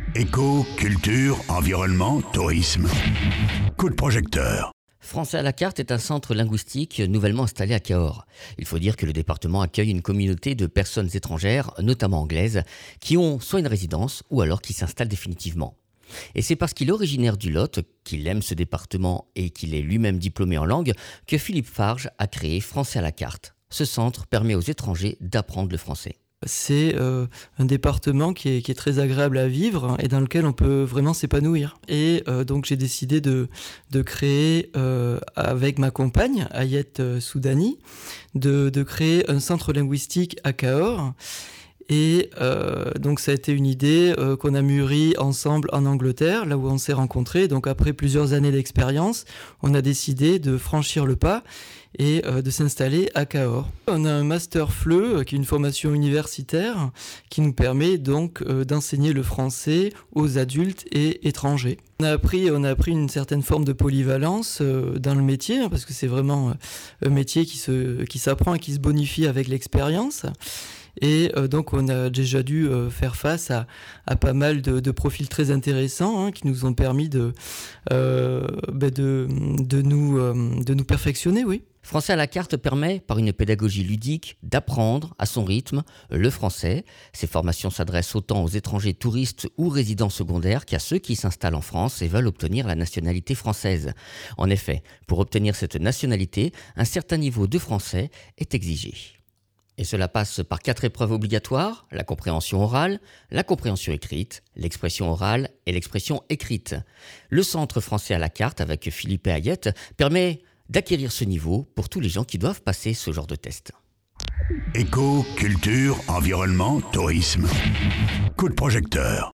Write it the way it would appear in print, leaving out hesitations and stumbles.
Éco, culture, environnement, tourisme. Coup de projecteur. Français à la carte est un centre linguistique nouvellement installé à Cahors. Il faut dire que le département accueille une communauté de personnes étrangères, notamment anglaises, qui ont soit une résidence ou alors qui s'installent définitivement. Et c'est parce qu'il est originaire du Lot, qu'il aime ce département et qu'il est lui-même diplômé en langue, que Philippe Farge a créé Français à la carte. Ce centre permet aux étrangers d'apprendre le français. C'est un département qui est très agréable à vivre et dans lequel on peut vraiment s'épanouir. Et donc j'ai décidé de créer, avec ma compagne, Ayette Soudani, de créer un centre linguistique à Cahors. Et donc ça a été une idée qu'on a mûrie ensemble en Angleterre, là où on s'est rencontrés. Donc après plusieurs années d'expérience, on a décidé de franchir le pas et de s'installer à Cahors. On a un master FLE, qui est une formation universitaire, qui nous permet donc d'enseigner le français aux adultes et étrangers. On a appris une certaine forme de polyvalence dans le métier, hein, parce que c'est vraiment un métier qui s'apprend et qui se bonifie avec l'expérience. Et donc on a déjà dû faire face à pas mal de profils très intéressants, hein, qui nous ont permis de nous perfectionner, oui. Français à la carte permet, par une pédagogie ludique, d'apprendre à son rythme le français. Ces formations s'adressent autant aux étrangers touristes ou résidents secondaires qu'à ceux qui s'installent en France et veulent obtenir la nationalité française. En effet, pour obtenir cette nationalité, un certain niveau de français est exigé. Et cela passe par 4 épreuves obligatoires, la compréhension orale, la compréhension écrite, l'expression orale et l'expression écrite. Le Centre Français à la carte, avec Philippe et Ayette, permet d'acquérir ce niveau pour tous les gens qui doivent passer ce genre de test. Éco, culture, environnement, tourisme. Coup de projecteur.